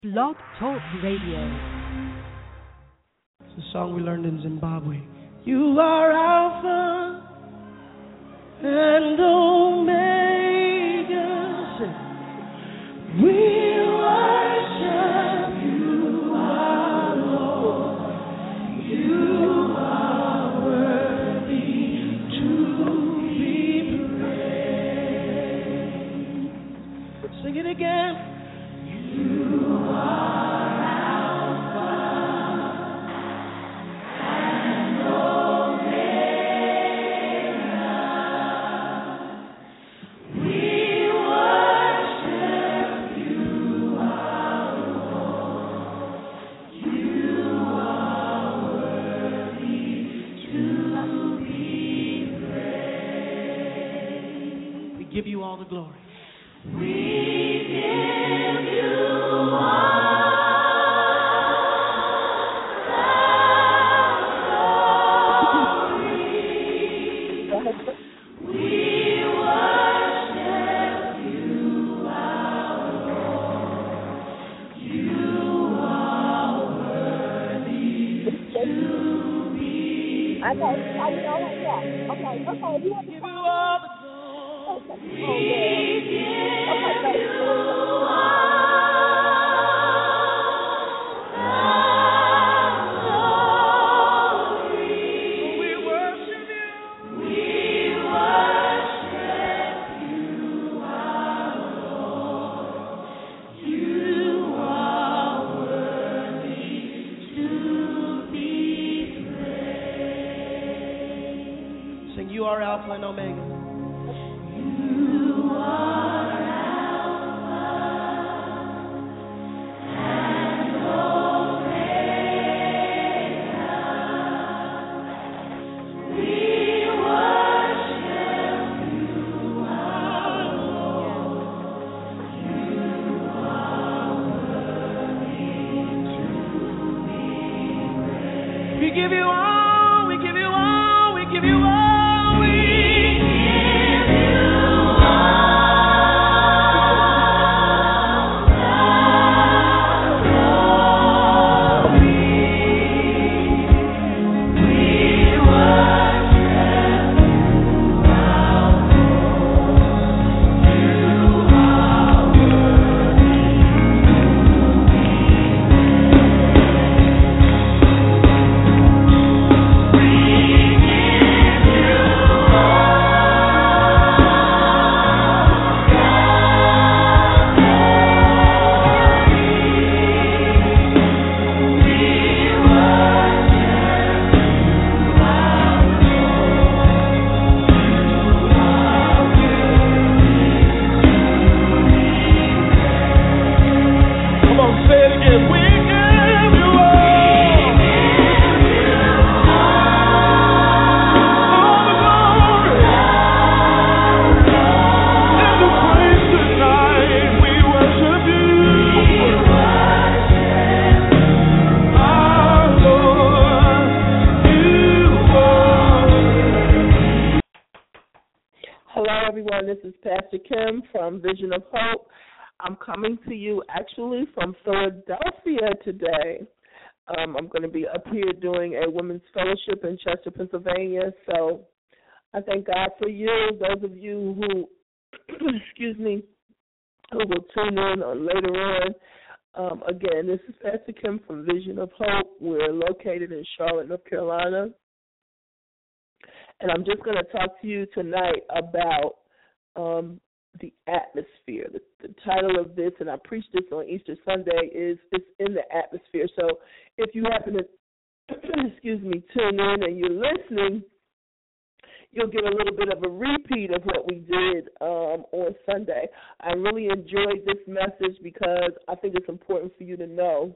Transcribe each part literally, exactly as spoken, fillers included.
Blog Talk Radio. It's a song we learned in Zimbabwe. You are Alpha and Omega. We worship you, our Lord. You are worthy to be praised. Sing it again. You give you all the glory. We give you all the glory. We worship you, our Lord. You are worthy to be praised. Okay, I know, yeah. Okay, okay, you have to give you all the Okay. Oh, okay, we worship you. We worship you, our Lord. You are worthy to be praised. Sing, you are Alpha and Omega. We give you all, we give you all, we give you all, we give you all. We, we worship you, our Lord. You are worthy everyone. This is Pastor Kim from Vision of Hope. I'm coming to you actually from Philadelphia today. Um, I'm going to be up here doing a women's fellowship in Chester, Pennsylvania. So I thank God for you, those of you who, excuse me, who will tune in or later on. Um, again, this is Pastor Kim from Vision of Hope. We're located in Charlotte, North Carolina. And I'm just going to talk to you tonight about um, the atmosphere. The, the title of this, and I preached this on Easter Sunday, is It's in the Atmosphere. So if you happen to, excuse me, tune in and you're listening, you'll get a little bit of a repeat of what we did um, on Sunday. I really enjoyed this message because I think it's important for you to know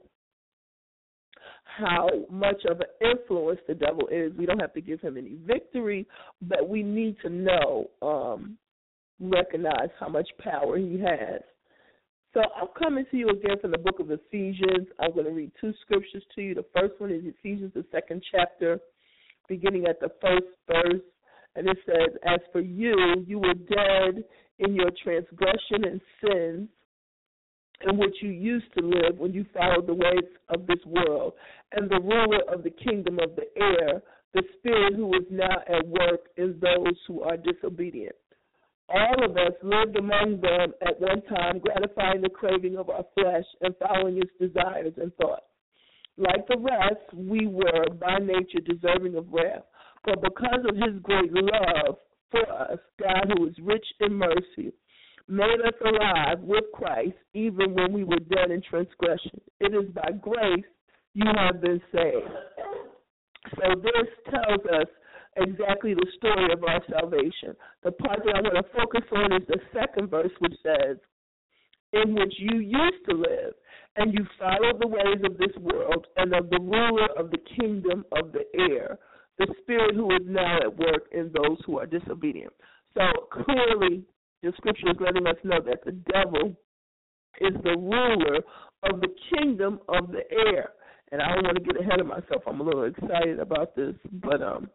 how much of an influence the devil is. We don't have to give him any victory, but we need to know, um, recognize how much power he has. So I'm coming to you again from the book of Ephesians. I'm going to read two scriptures to you. The first one is Ephesians, the second chapter, beginning at the first verse. And it says, as for you, you were dead in your transgression and sins, in which you used to live when you followed the ways of this world, and the ruler of the kingdom of the air, the spirit who is now at work in those who are disobedient. All of us lived among them at one time, gratifying the craving of our flesh and following its desires and thoughts. Like the rest, we were by nature deserving of wrath. But because of his great love for us, God, who is rich in mercy, made us alive with Christ even when we were dead in transgression. It is by grace you have been saved. So this tells us exactly the story of our salvation. The part that I want to focus on is the second verse, which says, in which you used to live, and you followed the ways of this world and of the ruler of the kingdom of the air, the spirit who is now at work in those who are disobedient. So clearly, the scripture is letting us know that the devil is the ruler of the kingdom of the air. And I don't want to get ahead of myself. I'm a little excited about this, but um,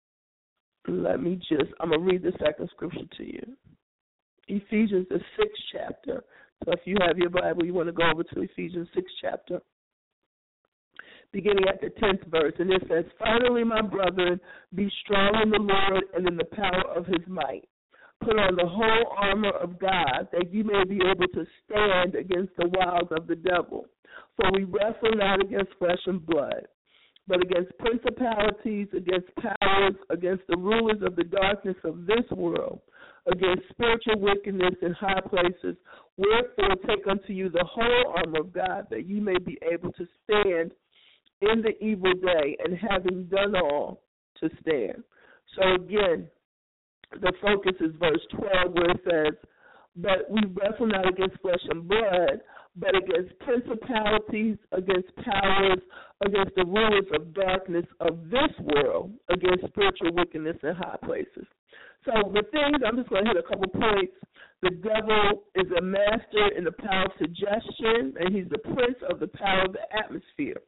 let me just, I'm going to read the second scripture to you. Ephesians, the sixth chapter. So if you have your Bible, you want to go over to Ephesians sixth chapter, beginning at the tenth verse. And it says, finally, my brethren, be strong in the Lord and in the power of his might. Put on the whole armor of God, that you may be able to stand against the wiles of the devil. For we wrestle not against flesh and blood, but against principalities, against powers, against the rulers of the darkness of this world, against spiritual wickedness in high places. Wherefore take unto you the whole armor of God, that you may be able to stand in the evil day, and having done all, to stand. So again, the focus is verse twelve, where it says, but we wrestle not against flesh and blood, but against principalities, against powers, against the rulers of darkness of this world, against spiritual wickedness in high places. So the things, I'm just going to hit a couple points. The devil is a master in the power of suggestion, and he's the prince of the power of the atmosphere.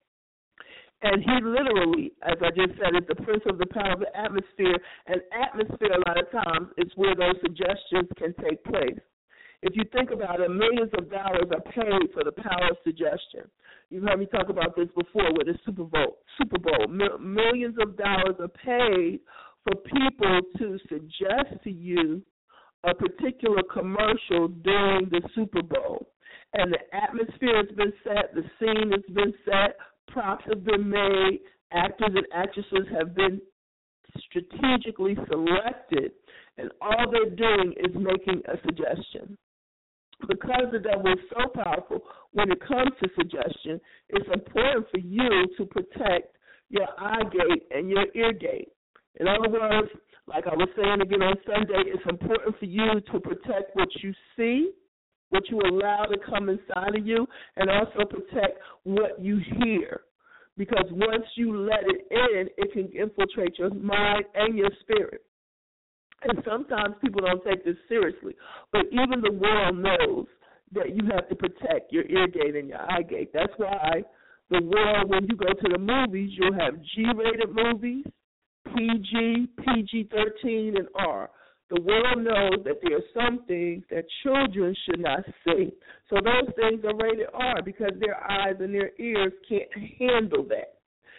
And he literally, as I just said, is the prince of the power of the atmosphere. And atmosphere, a lot of times, is where those suggestions can take place. If you think about it, millions of dollars are paid for the power of suggestion. You've heard me talk about this before with the Super Bowl. Super Bowl. Millions of dollars are paid for people to suggest to you a particular commercial during the Super Bowl. And the atmosphere has been set, the scene has been set, props have been made, actors and actresses have been strategically selected, and all they're doing is making a suggestion. Because the devil is so powerful, when it comes to suggestion, it's important for you to protect your eye gate and your ear gate. In other words, like I was saying again on Sunday, it's important for you to protect what you see, what you allow to come inside of you, and also protect what you hear. Because once you let it in, it can infiltrate your mind and your spirit. And sometimes people don't take this seriously, but even the world knows that you have to protect your ear gate and your eye gate. That's why the world, when you go to the movies, you'll have G-rated movies, P G, P G thirteen, and R. The world knows that there are some things that children should not see. So those things are rated R because their eyes and their ears can't handle that.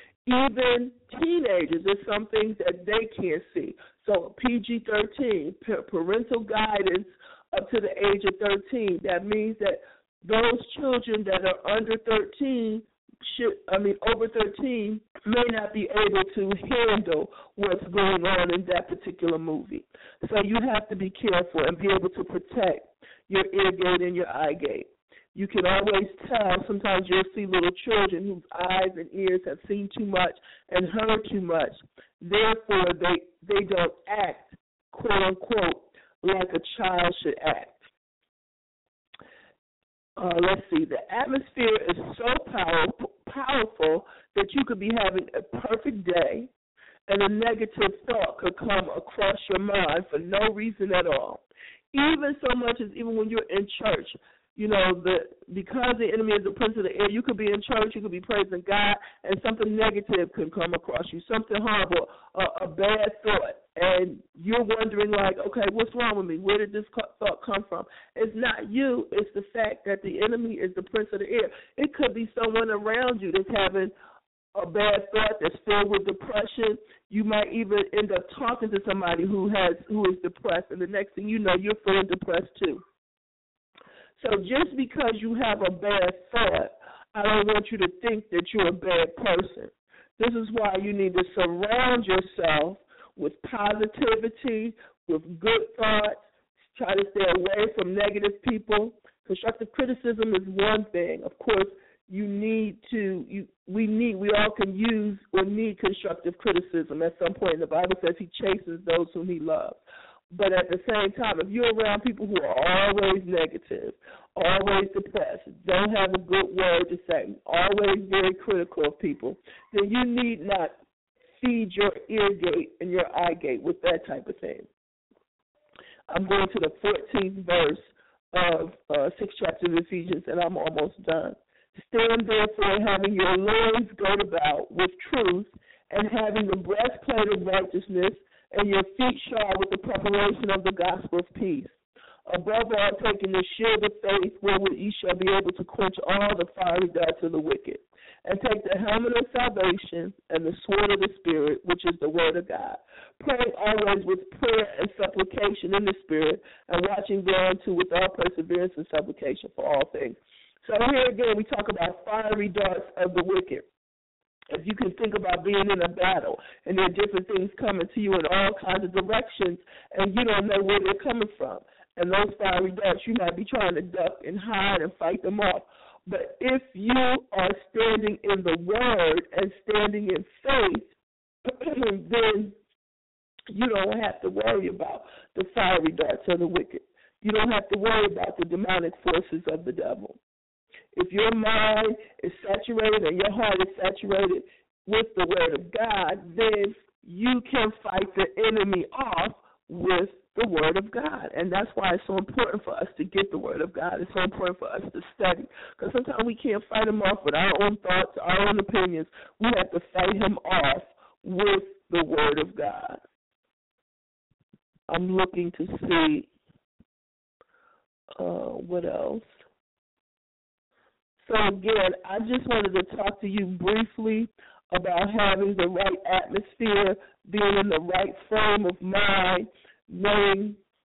Even teenagers, there's some things that they can't see. So P G thirteen, parental guidance up to the age of thirteen. That means that those children that are under thirteen, should, I mean over thirteen, may not be able to handle what's going on in that particular movie. So you have to be careful and be able to protect your ear gate and your eye gate. You can always tell, sometimes you'll see little children whose eyes and ears have seen too much and heard too much. Therefore, they, they don't act, quote, unquote, like a child should act. Uh, let's see, the atmosphere is so powerful, powerful that you could be having a perfect day and a negative thought could come across your mind for no reason at all. Even so much as even when you're in church, You know, the because the enemy is the prince of the air, you could be in church, you could be praising God, and something negative could come across you, something horrible, a, a bad thought, and you're wondering like, okay, what's wrong with me? Where did this thought come from? It's not you. It's the fact that the enemy is the prince of the air. It could be someone around you that's having a bad thought, that's filled with depression. You might even end up talking to somebody who has who is depressed, and the next thing you know, you're feeling depressed too. So just because you have a bad thought, I don't want you to think that you're a bad person. This is why you need to surround yourself with positivity, with good thoughts. Try to stay away from negative people. Constructive criticism is one thing. Of course, you need to, you, we need, we all can use or need constructive criticism at some point. The Bible says he chastens those whom he loves. But at the same time, if you're around people who are always negative, always depressed, don't have a good word to say, always very critical of people, then you need not feed your ear gate and your eye gate with that type of thing. I'm going to the fourteenth verse of uh, sixth chapter of Ephesians, and I'm almost done. Stand therefore, having your loins girt about with truth, and having the breastplate of righteousness, and your feet shod with the preparation of the gospel of peace. Above all, taking the shield of faith, wherewith ye shall be able to quench all the fiery darts of the wicked. And take the helmet of salvation and the sword of the Spirit, which is the word of God. Praying always with prayer and supplication in the Spirit, and watching thereunto with all perseverance and supplication for all things. So here again, we talk about fiery darts of the wicked. If you can think about being in a battle and there are different things coming to you in all kinds of directions and you don't know where they're coming from. And those fiery darts, you might be trying to duck and hide and fight them off. But if you are standing in the Word and standing in faith, then you don't have to worry about the fiery darts of the wicked. You don't have to worry about the demonic forces of the devil. If your mind is saturated and your heart is saturated with the Word of God, then you can fight the enemy off with the Word of God. And that's why it's so important for us to get the Word of God. It's so important for us to study. Because sometimes we can't fight him off with our own thoughts, our own opinions. We have to fight him off with the Word of God. I'm looking to see uh, what else. So, again, I just wanted to talk to you briefly about having the right atmosphere, being in the right frame of mind, knowing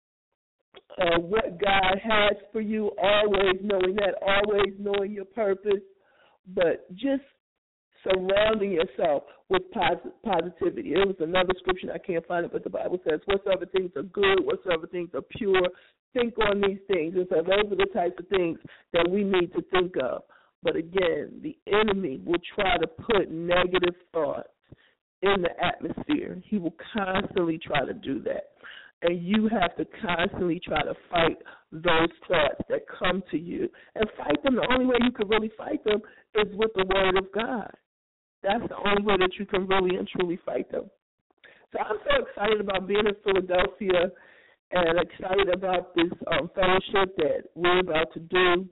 uh, what God has for you, always knowing that, always knowing your purpose, but just surrounding yourself with pos- positivity. It was another scripture, I can't find it, but the Bible says, whatsoever things are good, whatsoever things are pure, think on these things. And so those are the types of things that we need to think of. But again, the enemy will try to put negative thoughts in the atmosphere. He will constantly try to do that. And you have to constantly try to fight those thoughts that come to you. And fight them, the only way you can really fight them is with the Word of God. That's the only way that you can really and truly fight them. So I'm so excited about being in Philadelphia and excited about this um, fellowship that we're about to do.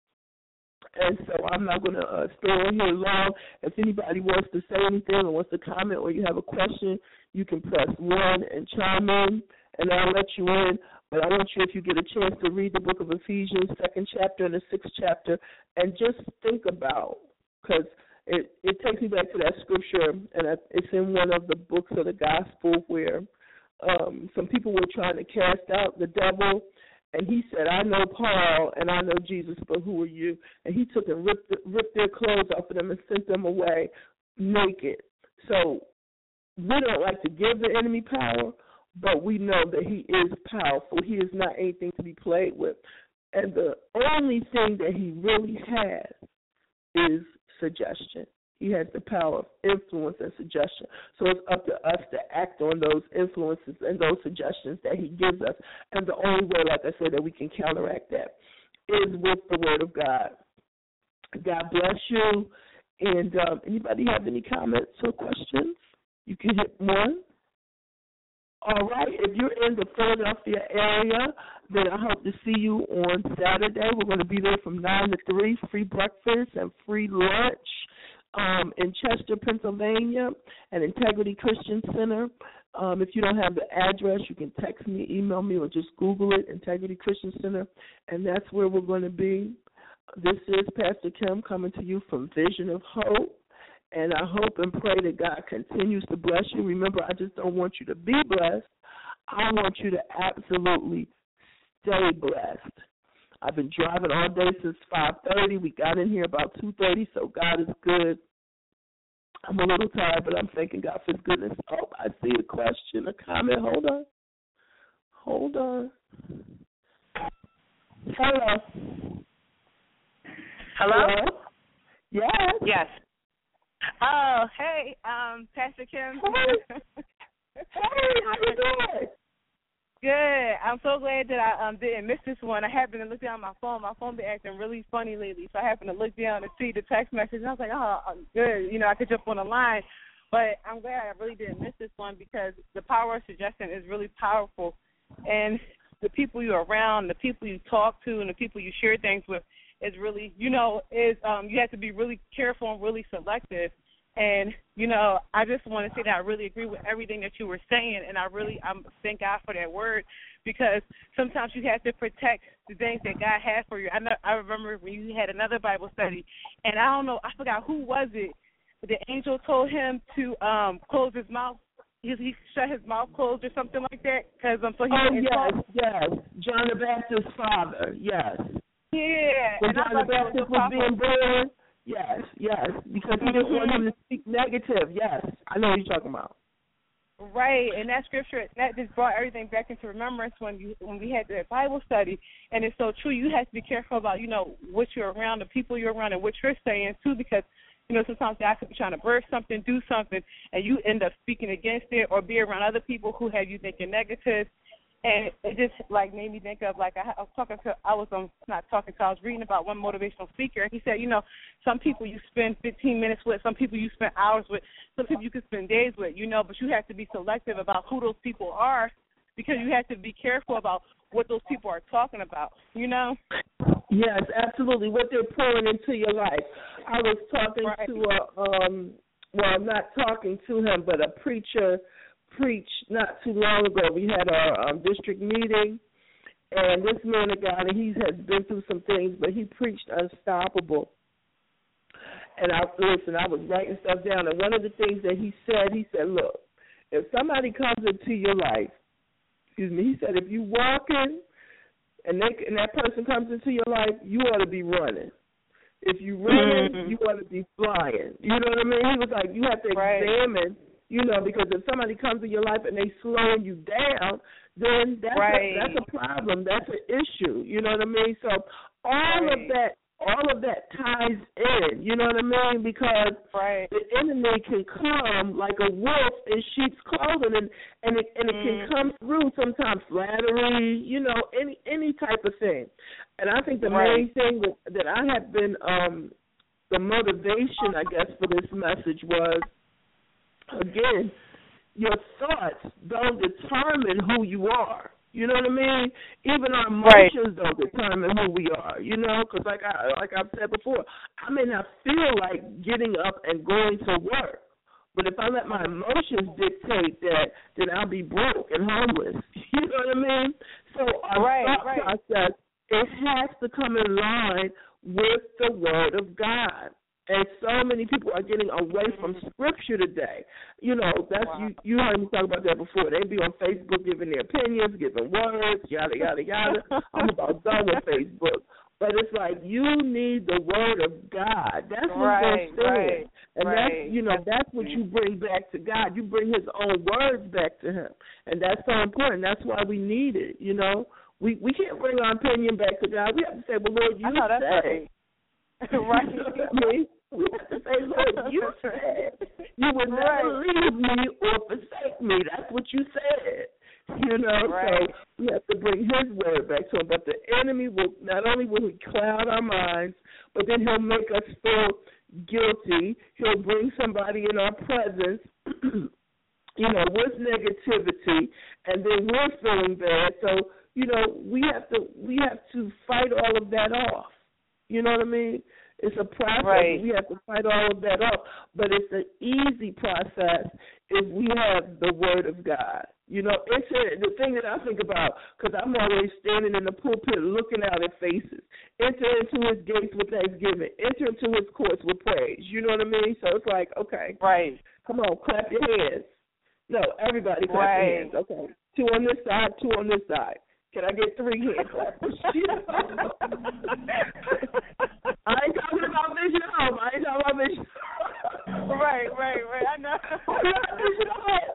And so I'm not going to uh, stay on here long. If anybody wants to say anything or wants to comment or you have a question, you can press one and chime in, and I'll let you in. But I want you, if you get a chance, to read the book of Ephesians, second chapter and the sixth chapter, and just think about, because it, it takes me back to that scripture, and it's in one of the books of the gospel where um, some people were trying to cast out the devil, and he said, I know Paul and I know Jesus, but who are you? And he took and ripped, ripped their clothes off of them and sent them away naked. So we don't like to give the enemy power, but we know that he is powerful. He is not anything to be played with. And the only thing that he really has is suggestion. He has the power of influence and suggestion. So it's up to us to act on those influences and those suggestions that he gives us. And the only way, like I said, that we can counteract that is with the Word of God. God bless you. And um, anybody have any comments or questions? You can hit one. All right. If you're in the Philadelphia area, then I hope to see you on Saturday. We're going to be there from nine to three, free breakfast and free lunch um, in Chester, Pennsylvania, at Integrity Christian Center. Um, if you don't have the address, you can text me, email me, or just Google it, Integrity Christian Center, and that's where we're going to be. This is Pastor Kim coming to you from Vision of Hope. And I hope and pray that God continues to bless you. Remember, I just don't want you to be blessed. I want you to absolutely stay blessed. I've been driving all day since five thirty. We got in here about two thirty, so God is good. I'm a little tired, but I'm thanking God for his goodness. Oh, I see a question, a comment. Hold on. Hold on. Hello. Hello? Hello? Yes. Yes. Oh, hey, um, Pastor Kim. Hey. Hey, how you doing? Good. I'm so glad that I um didn't miss this one. I happened to look down my phone. My phone been acting really funny lately, so I happened to look down and see the text message. And I was like, oh, good. You know, I could jump on the line. But I'm glad I really didn't miss this one because the power of suggestion is really powerful. And the people you're around, the people you talk to, and the people you share things with is really, you know, is um, you have to be really careful and really selective. And, you know, I just want to say that I really agree with everything that you were saying, and I really I thank God for that word because sometimes you have to protect the things that God has for you. I know, I remember when you had another Bible study, and I don't know, I forgot who was it, but the angel told him to um, close his mouth. He, he shut his mouth closed or something like that. Cause, um, so he oh, yes, talk. yes. John the Baptist's father, yes. Yeah. When and John the Baptist was, was being born, yes, yes, because he didn't want him to speak negative, yes. I know what you're talking about. Right, and that scripture, that just brought everything back into remembrance when you when we had the Bible study, and it's so true. You have to be careful about, you know, what you're around, the people you're around, and what you're saying, too, because, you know, sometimes God could be trying to birth something, do something, and you end up speaking against it or be around other people who have you thinking negative. And it just, like, made me think of, like, I, I was talking to, I was um, not talking to, I was reading about one motivational speaker, and he said, you know, some people you spend fifteen minutes with, some people you spend hours with, some people you can spend days with, you know, but you have to be selective about who those people are because you have to be careful about what those people are talking about, you know? Yes, absolutely, what they're pouring into your life. I was talking right. to a, um, well, I'm not talking to him, but a preacher preached not too long ago. We had our um, district meeting, and this man of God, and he has been through some things, but he preached unstoppable. And I listen, I was writing stuff down, and one of the things that he said, he said, look, if somebody comes into your life, excuse me, he said, if you walking and they and that person comes into your life, you ought to be running. If you running, mm-hmm. you ought to be flying. You know what I mean? He was like, you have to right. examine. You know, because if somebody comes in your life and they slowing you down, then that's, right. a, that's a problem. That's an issue. You know what I mean? So all right. of that, all of that ties in. You know what I mean? Because right. the enemy can come like a wolf in sheep's clothing, and and it, and it mm. can come through sometimes flattery. You know, any any type of thing. And I think the right. main thing that, that I have been um, the motivation, I guess, for this message was. Again, your thoughts don't determine who you are. You know what I mean? Even our emotions right. don't determine who we are. You know, because like I like I've said before, I may not feel like getting up and going to work, but if I let my emotions dictate that, then I'll be broke and homeless. You know what I mean? So our right, thought right. process, it has to come in line with the Word of God. And so many people are getting away from Scripture today. You know, that's wow. you. You heard me talk about that before. They be on Facebook giving their opinions, giving words, yada yada yada. I'm about done with Facebook. But it's like you need the Word of God. That's what right, they're saying, right, and right. that's you know that's what you bring back to God. You bring His own words back to Him, and that's so important. That's why we need it. You know, we we can't bring our opinion back to God. We have to say, "Well, Lord, you I know, that's say." Right. right. You know what I mean? We have to say, Lord, you said you would never right. leave me or forsake me. That's what you said. You know, right. so we have to bring His word back to Him. But the enemy will, not only will he cloud our minds, but then he'll make us feel guilty. He'll bring somebody in our presence you know, with negativity, and then we're feeling bad. So, you know, we have to we have to fight all of that off. You know what I mean? It's a process. Right. We have to fight all of that off. But it's an easy process if we have the Word of God. You know, it's a, the thing that I think about, because I'm always standing in the pulpit looking out at faces. Enter into his gates with thanksgiving. Enter into his courts with praise. You know what I mean? So it's like, okay. Right. Come on, clap your hands. No, everybody clap right. your hands. Okay. Two on this side, two on this side. Can I get three hand clappers? I ain't talking about Vision Home. I ain't talking about Vision Home. Right, right, right. I know. Vision Home.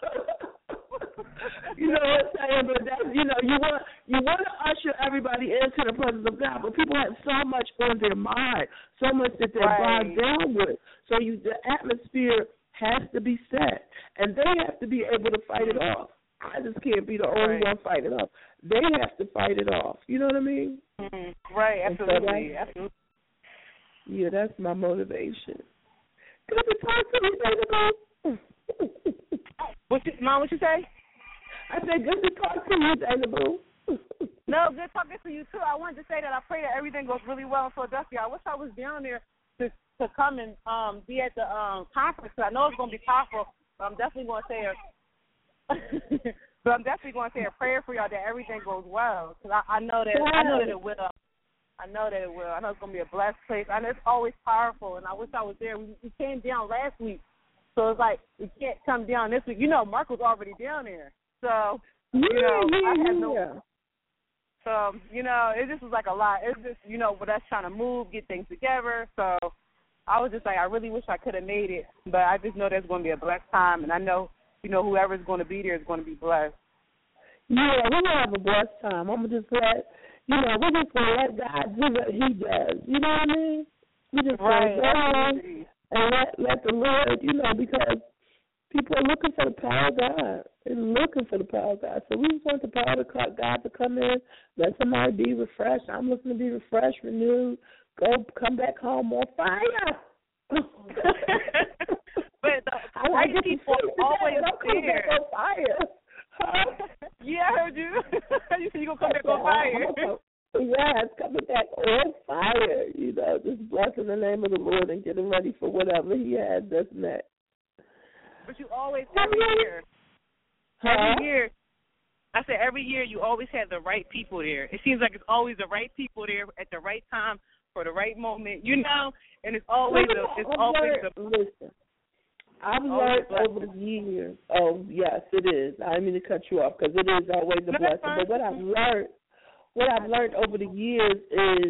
You know what I'm saying? But that's, you know, you want you want to usher everybody into the presence of God, but people have so much on their mind, so much that they're right. bogged down with. So you, the atmosphere has to be set, and they have to be able to fight it off. I just can't be the only right. one fighting it off. They have to fight it off. You know what I mean? Mm-hmm. Right, absolutely. So absolutely. Yeah, that's my motivation. Can I talk to you, baby? What you, Mom, what you say? I said, good to talk to you, Dana Boo. No, good talking to you, too. I wanted to say that I pray that everything goes really well in Philadelphia. I wish I was down there to to come and um, be at the um, conference, because I know it's going to be powerful. But I'm definitely going to say a but I'm definitely going to say a prayer for y'all that everything goes well, because I, I know that I know that it will. I know that it will. I know it's going to be a blessed place. I know it's always powerful, and I wish I was there. We, we came down last week, so it's like we can't come down this week. You know, Mark was already down there. So, you know, yeah, I had yeah. no. So, you know, it just was like a lot. It's just, you know, with us trying to move, get things together. So, I was just like, I really wish I could have made it. But I just know there's going to be a blessed time. And I know, you know, whoever's going to be there is going to be blessed. Yeah, we're going to have a blessed time. I'm going to just let, you know, we're just going to let God do what he does. You know what I mean? We just right. go on and let, let the Lord, you know, because people are looking for the power of God. They're looking for the power of God. So we just want the power of God to come in, let somebody be refreshed. I'm looking to be refreshed, renewed, go come back home on fire. But the I like right people always there. On fire. Huh? Yeah, I heard you. You said you're going to come back on fire. Yeah, it's coming back on fire. You know, just blessing the name of the Lord and getting ready for whatever he has that's next. But you always, every year, huh? every year, I said every year you always have the right people there. It seems like it's always the right people there at the right time for the right moment, you know, and it's always a, it's always a, listen, I've learned over the years, oh, yes, it is. I didn't mean to cut you off because it is always a blessing. But what I've learned, what I've learned over the years is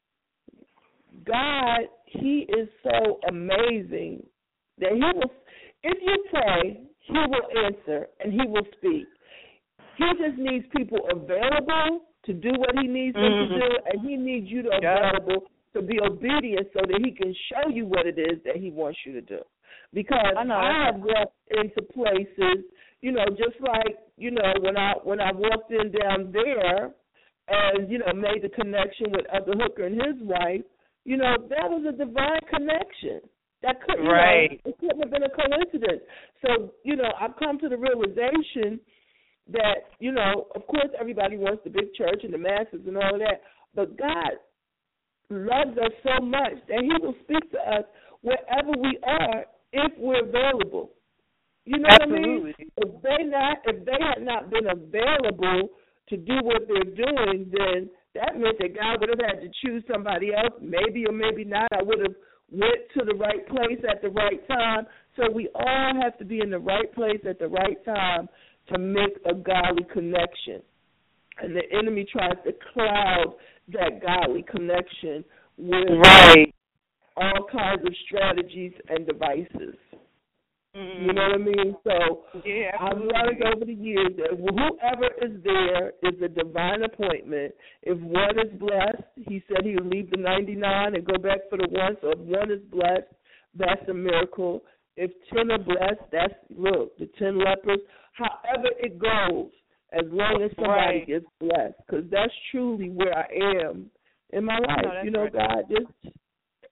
God, he is so amazing that he will, if you pray, he will answer and he will speak. He just needs people available to do what he needs them mm-hmm. to do, and he needs you to yeah. available to be obedient so that he can show you what it is that he wants you to do. Because I, I have walked into places, you know, just like, you know, when I when I walked in down there and, you know, made the connection with Other Hooker and his wife, you know, that was a divine connection. That couldn't, right. you know, it couldn't have been a coincidence. So, you know, I've come to the realization that, you know, of course everybody wants the big church and the masses and all of that, but God loves us so much that he will speak to us wherever we are if we're available. You know Absolutely. what I mean? If they not, if they had not been available to do what they're doing, then that meant that God would have had to choose somebody else, maybe or maybe not. I would have went to the right place at the right time. So we all have to be in the right place at the right time to make a godly connection. And the enemy tries to cloud that godly connection with right. all kinds of strategies and devices. Mm-hmm. You know what I mean? So yeah, I've learned over the years that whoever is there is a divine appointment. If one is blessed, he said he would leave the ninety-nine and go back for the one. So if one is blessed, that's a miracle. If ten are blessed, that's, look, the ten lepers. However it goes, as long as somebody right. gets blessed, because that's truly where I am in my life. No, you know, right. God, just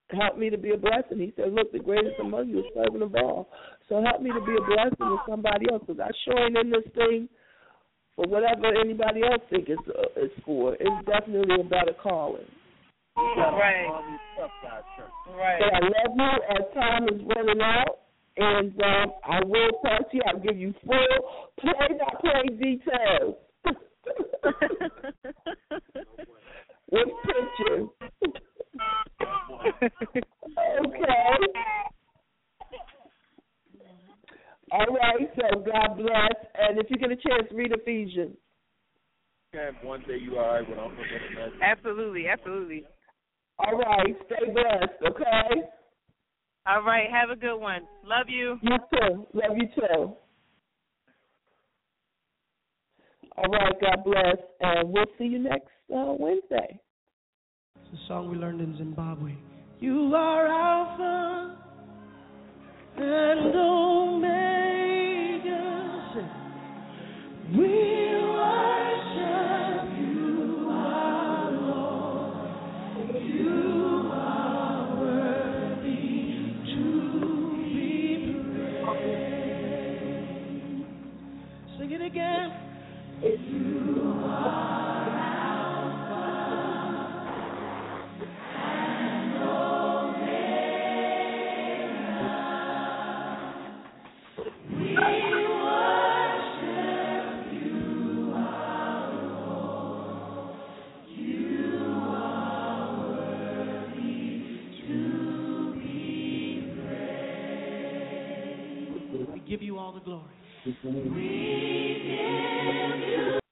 help me to be a blessing. He said, look, the greatest among you is servant of all. So help me to be a blessing to somebody else, because I sure ain't in this thing for whatever anybody else think it's, uh, it's for. It's definitely about a calling. Right. Right. So I love you as time is running out, and um, I will talk to you. I'll give you full play-by-play details. With pictures. Okay. All right, so God bless. And if you get a chance, read Ephesians. Okay, one day you all right when I'm looking at Absolutely, absolutely. All right, stay blessed, okay? All right, have a good one. Love you. You too. Love you too. All right, God bless, and we'll see you next uh, Wednesday. It's a song we learned in Zimbabwe. You are Alpha and Omega. We worship you, our Lord. You are worthy to be praised. Sing it again. You are Alpha and Omega. We worship you, our Lord. You are worthy to be praised. We give you all the glory. We give you